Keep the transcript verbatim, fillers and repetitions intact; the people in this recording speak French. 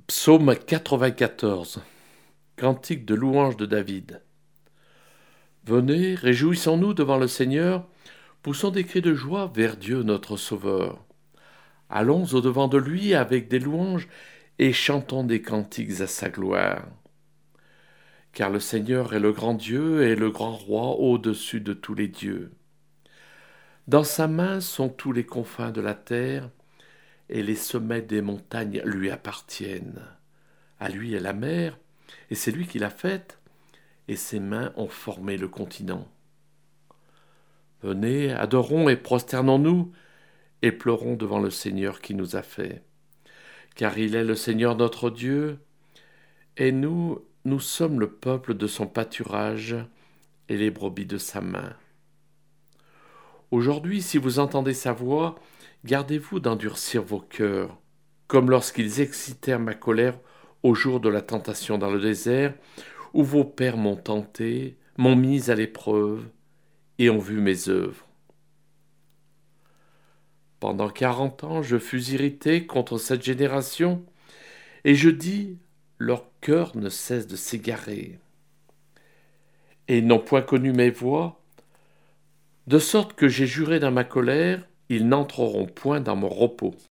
Psaume quatre-vingt-quatorze. Cantique de louange de David. Venez, réjouissons-nous devant le Seigneur, poussons des cris de joie vers Dieu notre Sauveur. Allons au-devant de lui avec des louanges et chantons des cantiques à sa gloire. Car le Seigneur est le grand Dieu et le grand roi au-dessus de tous les dieux. Dans sa main sont tous les confins de la terre, et les sommets des montagnes lui appartiennent. À lui est la mer, et c'est lui qui l'a faite, et ses mains ont formé le continent. Venez, adorons et prosternons-nous, et pleurons devant le Seigneur qui nous a fait. Car il est le Seigneur notre Dieu, et nous, nous sommes le peuple de son pâturage et les brebis de sa main. Aujourd'hui, si vous entendez sa voix, gardez-vous d'endurcir vos cœurs, comme lorsqu'ils excitèrent ma colère au jour de la tentation dans le désert, où vos pères m'ont tenté, m'ont mis à l'épreuve et ont vu mes œuvres. Pendant quarante ans, je fus irrité contre cette génération, et je dis, leur cœur ne cesse de s'égarer. Et ils n'ont point connu mes voies, de sorte que j'ai juré dans ma colère, ils n'entreront point dans mon repos.